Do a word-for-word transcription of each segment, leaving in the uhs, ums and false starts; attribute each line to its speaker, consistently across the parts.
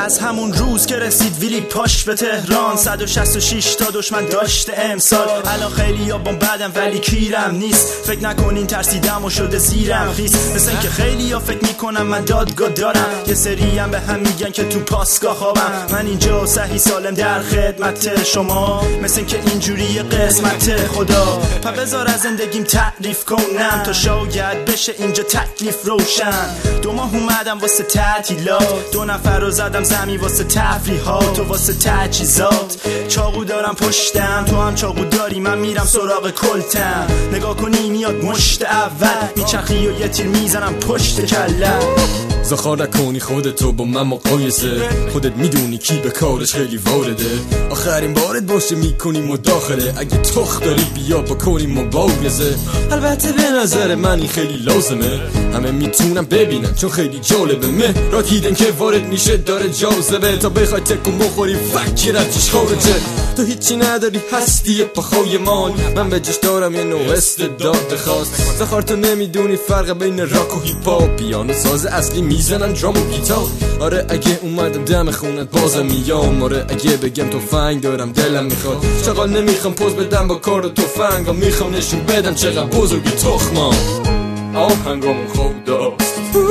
Speaker 1: از همون روز که رسید ویلی پاش به تهران صد و شصت و شش تا دشمن داشته امسال. الان خیلی یابان بعدم ولی کیرم نیست، فکر نکنین ترسیدم و شده زیرم خیس. مثل این که خیلی یا فکر میکنم من دادگاه دارم، یه سری هم به هم میگن که تو پاسگاه خوابم. من اینجا صحیح سالم در خدمت شما، مثل این که اینجوری قسمت خدا. پا بذار از زندگیم تعریف کنم تا شاید بشه اینجا تکلیف روشن. دو ماه اومدم واسه تعطیلات، دو نفر رو زدم زمین واسه تفریحات و واسه تجهیزات. چاقو دارم پشتم، تو هم چاقو داری، من میرم سراغ کلتم. نگاه کنی میاد مشت اول، میچرخی و یه تیر میزنم پشت کلم.
Speaker 2: زخار نکنی خودتو با من مقایسه، خودت میدونی کی به کارش خیلی وارده. آخرین بارت باشه میکنی مداخله، اگه تخت داری بیا بکنی مبارزه. البته به نظر من این خیلی لازمه، همه میتونم ببینن چون خیلی جالبه. مهرات هیدن که وارد میشه داره جاذبه، تا بخوای تکو مخوری فکر ازش خارجه. تو هیچی نداری هستی پاخوی مان، من به جش دارم یه نوع استعداد خاص. زخار تو نمیدونی فرق بین راک و هیپ هاپ، پیانو ساز اصلی میزنن درام و گیتار. آره اگه اومدم دم خونت بازم میام، آره اگه بگم تفنگ دارم دلم میخواد. چقدر نمیخوام پوز بدم با کار و تفنگا، میخوام نشون بدم چقدر بزرگی تخمام. آهنگامون خوب داست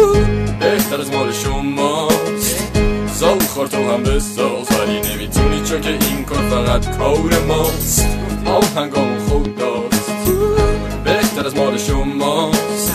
Speaker 2: بهتر از مال شماست، زخار تو هم بساز ولی نمیتونی چون که این کار فقط کار ماست. آهنگامون خوب داست بهتر از مال شماست،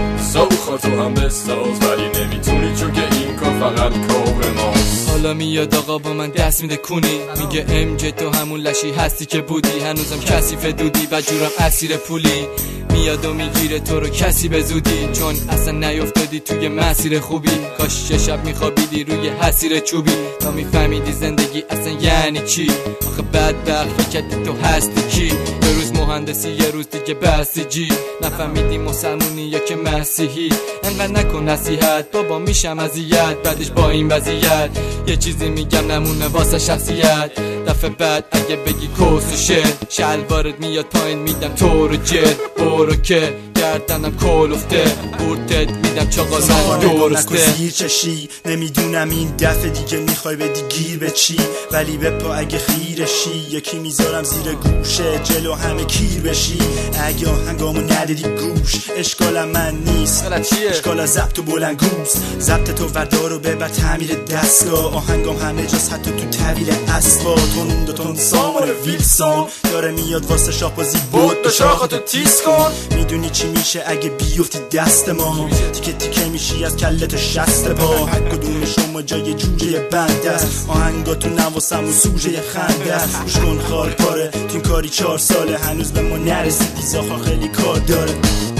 Speaker 2: زخار تو هم بساز ولی نمیتونی چون که این کار فقط کار ماست.
Speaker 3: حالا میاد آقا با من دست میده کونی، میگه ام جی تو همون لشی هستی که بودی، هنوزم کثیف دودی و جورم اسیر پولی. میاد و میگیره تو رو کسی به زودی، چون اصلا نیفتادی توی مسیر خوبی. کاش یه شب میخوابیدی روی حسیر چوبی تا میفهمیدی زندگی اصلا یعنی چی. آخه بدبخت فکرت تو هستی کی، یه روز مهندسی یه روز دیگه بسیجی. نفهمیدی مسلمونی یا که مسیحی، انقدر نکن نصیحت بابا میشم اذیت. بعدش با این وضعیت یه چیزی میگم نمونه واسه شخصیت. دفعه بعد اگه بگی کس و شعر، شلوارت میاد پایین میدم تو رو جد. برو که گردنم کلفته، بورتت میدم چاقال من درسته.
Speaker 1: زیر چشی نمیدونم این دفعه دیگه میخوای بدی گیر به چی، ولی به پا اگه خیرشی یکی میذارم زیر گوشه جلو همه کیر بشی. اگه آهنگامو ندیدی گوش، اشکالم من نیست، اشکال ضبط و بلندگوست. ضبط تو وردارو ببر تعمیر دستگاه، آهنگام همه جاست حتی تو طویل اسبا. تون دو تون سامان ویلسون داره میاد واسه شاپازی بود دو شاخاتو تیز کن. میدونی چی میشه اگه بیفتی دست ما، تیکه تیکه میشی از کلت شست پا. هر کدوم شما جای جوجه بنده است، آهنگاتو نواسم و سوژه خنده است. گوش کن خار پاره تو این کاری چهار ساله، هنوز به ما نرسیدی زاخا خیلی کار داره.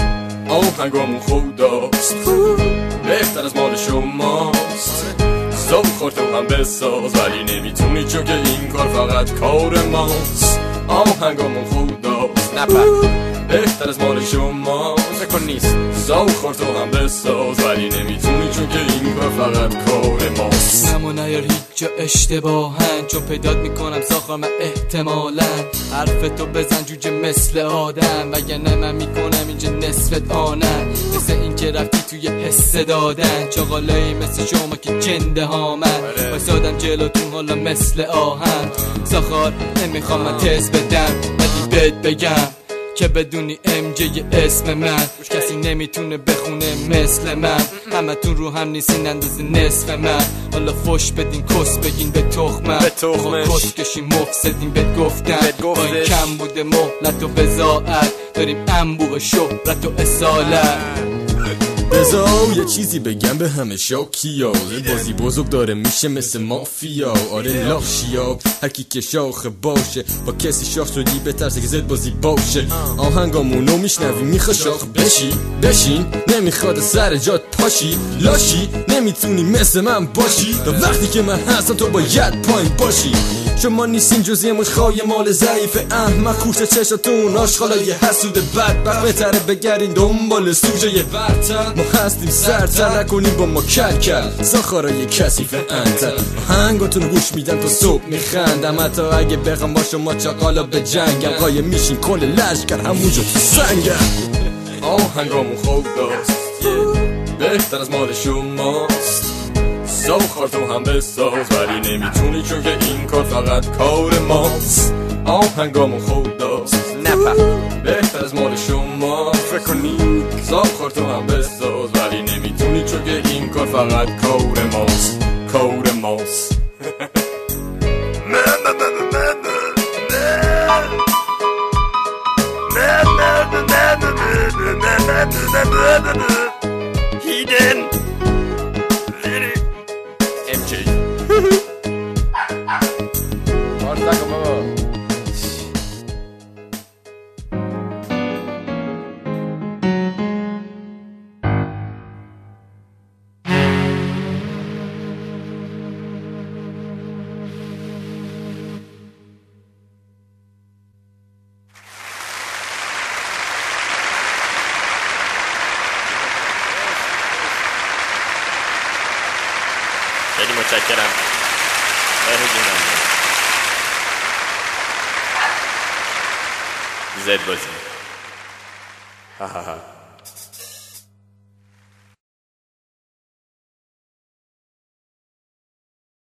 Speaker 2: آهنگامون خوب داست بهتر از مال شماست، زخار تو هم بساز ولی نمیتونی چون که این کار فقط کار ماست. آهنگامون خوب داست نپر بهتر از مال شما فکر نیست، زخار تو هم بساز ولی نمیتونی چون که این کار فقط کار ماست.
Speaker 3: نمو نیار هیچ جا اشتباهن، چون پیدات میکنم زخار من احتمالا. حرف تو بزن جوجه مثل آدم، وگرنه من میکنم اینجا نصفت آنن. مثل این که رفتی توی حس دادن، چاقالایی مثل شما که جنده ها من بایستادم جلوتون حالا مثل آهن. زخار نمیخوام من تز بدم ولی بهت بگم که بدونی ام جی اسم من کسی نمیتونه بخونه مثل من. همه تون رو هم نیستین اندازه نصف من، حالا فش بدین کس بگین به تخمم. کس کشین مفسدین بهت گفتم، با این کم بوده مهلت و بزاعت داریم انبوه شهرت و اصالت.
Speaker 2: بذار یه چیزی بگم به همه شاکیا، بازی بزرگ داره میشه مثل مافیا. آره لاخشیا هر کی که شاخ باشه، با کسی شاخ شدی بترسه که زد بازی باشه. آهنگامونو میشنوی میخوای شاخ بشی بشین، نمیخواد سر جات پاشی لاشی، نمیتونی مثل من باشی. تا وقتی که من هستم تو باید پایین باشی، چون ما نیستیم جز یه مشخای مال ضعیف احمق. خوشه چشاتون آشغالای حسود بدبخت، بهتره بگردین دنبال سوژه برتر. ما هستیم سرتر نکنیم با ما کل کل، زخارای کثیف انتر. آهنگاتون گوش میدن تا صبح میخندم، حتی اگه بخوام با شما چاقالا به جنگم. قایم میشین کل لشکر همونجا تو سنگم. آهنگامون خوب داست بهتر از مال شماست، زاخار تو هم بساز ولی نمیتونی چون که این کار فقط کار ماست آهنگامو خود داست نفهم بهتر از مال شما فکر کنی زاخار تو هم بساز ولی نمیتونی چون که این کار فقط کار ماست کار ماست Hidden ام جی مارزاکو بابا
Speaker 4: خیلی متشکرم. زد بازی. ها ها ها.